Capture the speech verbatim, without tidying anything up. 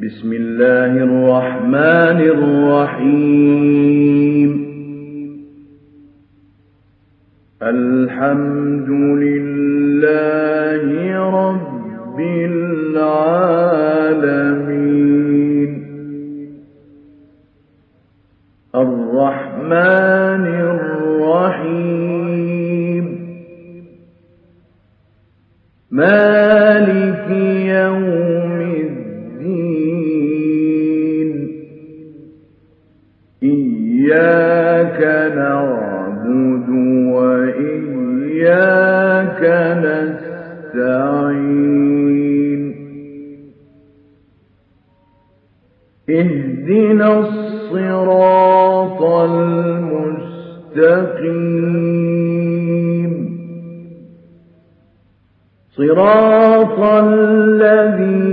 بسم الله الرحمن الرحيم الحمد لله رب العالمين الرحمن الرحيم مالك يوم الدين إياك نعبد وإياك نستعين اهدنا الصراط المستقيم صراط الذين